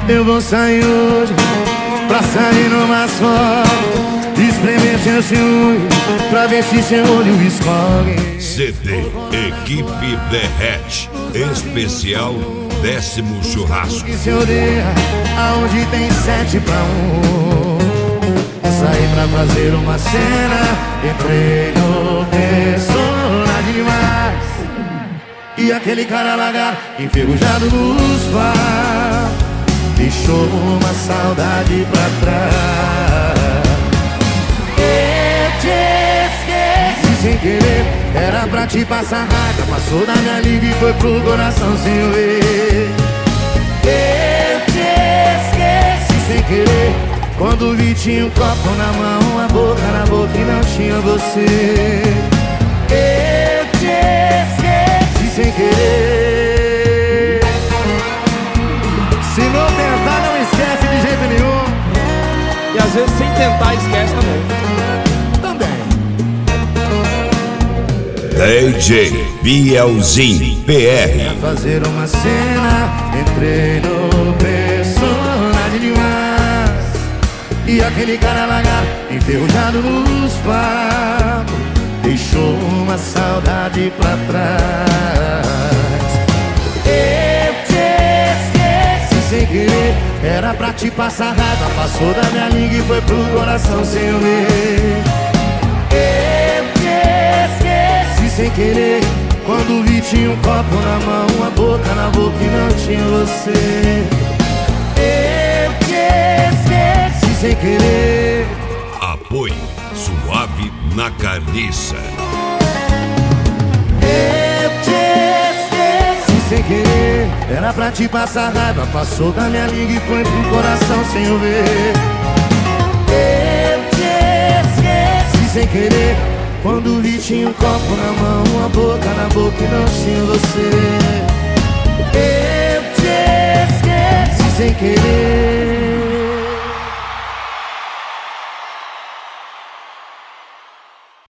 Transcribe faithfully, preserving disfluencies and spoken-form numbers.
Eu vou sair hoje pra sair numa foto, espremer seu ciúme pra ver se seu olho escorre. C D Equipe Derrete, especial décimo churrasco. Que se odeia aonde tem sete pra um. Saí pra fazer uma cena, entrei no personagem demais. E aquele cara lagarto enferrujado nos bar deixou uma saudade pra trás. Eu te esqueci sem querer, era pra te passar raiva, passou da minha língua e foi pro coração sem eu ver. Eu te esqueci sem querer, quando vi tinha um copo na mão, a boca na boca e não tinha você. Eu te esqueci sem querer. Se não tentar, não esquece de jeito nenhum. E às vezes sem tentar, esquece também. Também. D J Bielzinho P R. Ia fazer uma cena, entrei no personagem demais. E aquele cara lagarto enferrujado nos papos deixou uma saudade pra trás. Eu te esqueci sem querer, era pra te passar raiva, passou da minha língua e foi pro coração sem eu ver. Eu te esqueci sem querer, quando vi tinha um copo na mão, a boca na boca e não tinha você. Eu te esqueci sem querer. Apoio Suave na Carniça. Eu te esqueci sem querer, era pra te passar raiva, passou da minha língua e foi pro coração sem eu ver. Eu te esqueci sem querer, quando vi tinha um copo na mão, a boca na boca e não tinha você. Eu te esqueci sem querer.